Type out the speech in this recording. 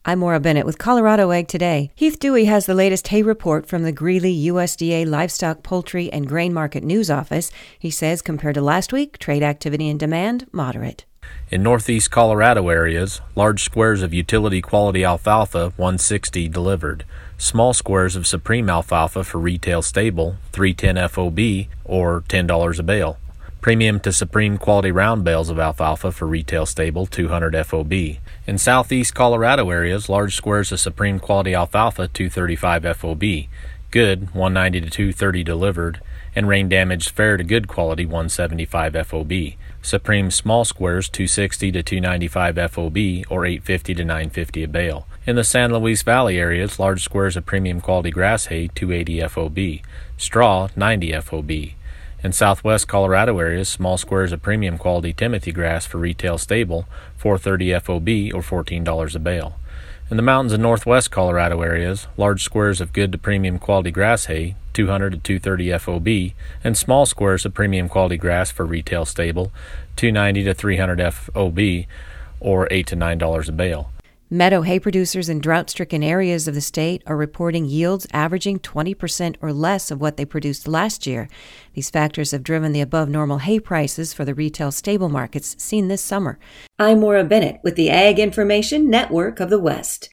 I'm Maura Bennett with Colorado Ag Today. Heath Dewey has the latest hay report from the Greeley USDA Livestock, Poultry, and Grain Market News Office. He says compared to last week, trade activity and demand moderate. In northeast Colorado areas, large squares of utility quality alfalfa 160 delivered. Small squares of Supreme alfalfa for retail stable 310 FOB or $10 a bale. Premium to Supreme quality round bales of alfalfa for retail stable 200 FOB. In southeast Colorado areas, large squares of Supreme quality alfalfa 235 FOB. Good 190 to 230 delivered, and rain damaged fair to good quality 175 FOB. Supreme small squares 260 to 295 FOB or 850 to 950 a bale. In the San Luis Valley areas, large squares of premium quality grass hay 280 FOB. Straw 90 FOB. In southwest Colorado areas, small squares of premium quality Timothy grass for retail stable 430 FOB or $14 a bale. In the mountains of northwest Colorado areas, large squares of good to premium quality grass hay 200 to 230 FOB and small squares of premium quality grass for retail stable 290 to 300 FOB or $8 to $9 a bale. Meadow hay producers in drought-stricken areas of the state are reporting yields averaging 20% or less of what they produced last year. These factors have driven the above-normal hay prices for the retail stable markets seen this summer. I'm Maura Bennett with the Ag Information Network of the West.